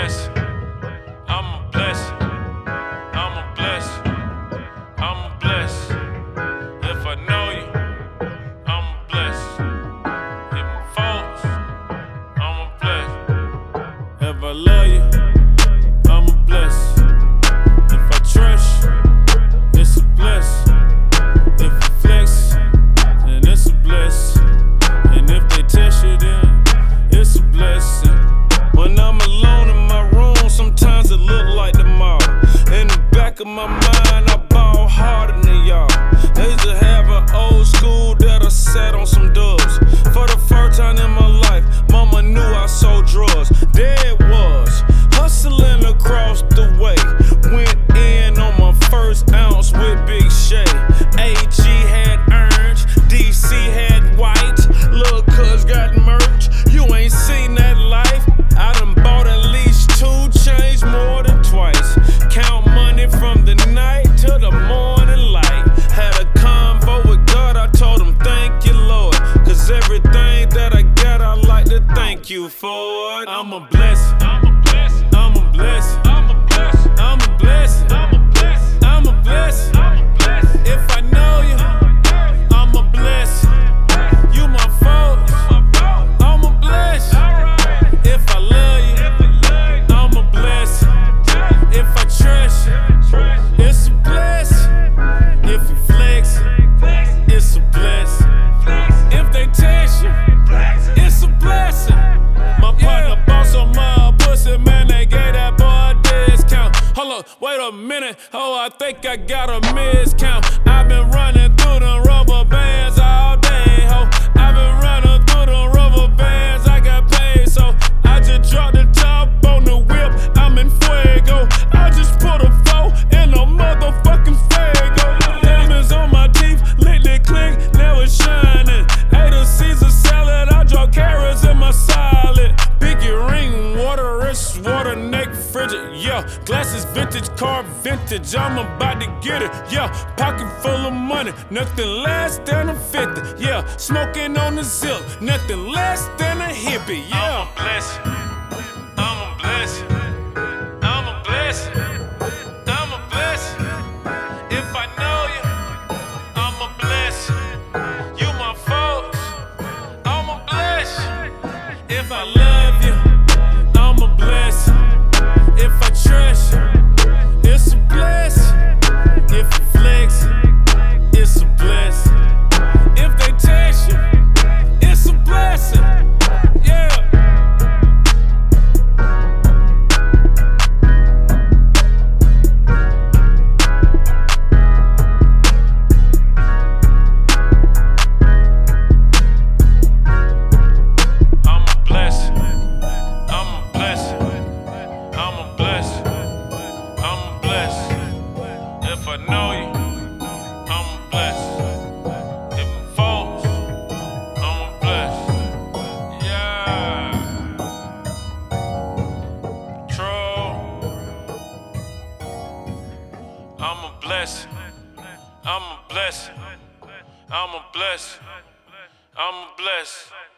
blessed. I'm a blessed. I'm a blessed. I'm a blessed. If I know you, I'm a blessed. If my faults, I'm a blessed. If I love you, I'm a blessed. If I trust you, it's a blessing. If you flex, then it's a blessing. And if they test you, then it's a blessing. When I'm alone in my room, sometimes it look like the mall. In the back of my mind, I ball harder than y'all. I used to have an old school that I sat on some dubs. For the first time in my life, mama knew I sold drugs. There it was, hustling across the way. Went in on my first ounce with Big Shay. AG had orange, DC had white. Lil' cuz got merch, you ain't seen that life. I done bought at least 2 chains more than twice. Count money from the night to the morning light. Had a convo with God, I told him thank you, Lord. Cause everything that I got, I like to thank you for it. I'm a blessing. I'm a blessing. I'm a blessing. I'm a blessing. I'm a blessing. I'm a blessing. I'm a blessing. I'm a blessing. If I know you, I'm a blessing. You my folks, I'm a blessing. If I love you, I'm a blessing. If I trust you, it's a blessing. If you flex, it's a blessing. If they test you, it's a blessing. My partner boss on my pussy, man, they gave that boy a discount. Hold up, wait a minute, oh, I think I got a miscount. I've been running through the rubber bands all day, ho. I've been running through the rubber bands, I got paid, so I just dropped the top on the whip, I'm in fuego. I just put a 4 in a motherfucking Fago. Diamonds on my teeth, lick the click, never shining. Ate a Caesar salad, I drop carrots in my salad. Pinky ring, water wrist, water neck, frigid, yeah. Glasses vintage, car vintage, I'm about to get it, yeah. Pocket full of money, nothing less than a 50, yeah. Smoking on the zip, nothing less than a hippie, yeah. I'm a blessing. I'm a blessing. I'm a blessing. I'm a blessing. If I know you, I'm a blessing. You my folks, I'm a blessing. If I love you, I'm a blessing. If I trust you, it's a blessing. If you flex, it's a blessing. If they test you, it's a blessing. Yeah. I'm a blessing. I'm a blessing. I'm a blessing. I'm a blessing. If I know you, I'm a blessing. If my faults, I'm a blessing. Yeah. True. I'm a blessing. I'm a blessing. I'm a blessing. I'm a blessing.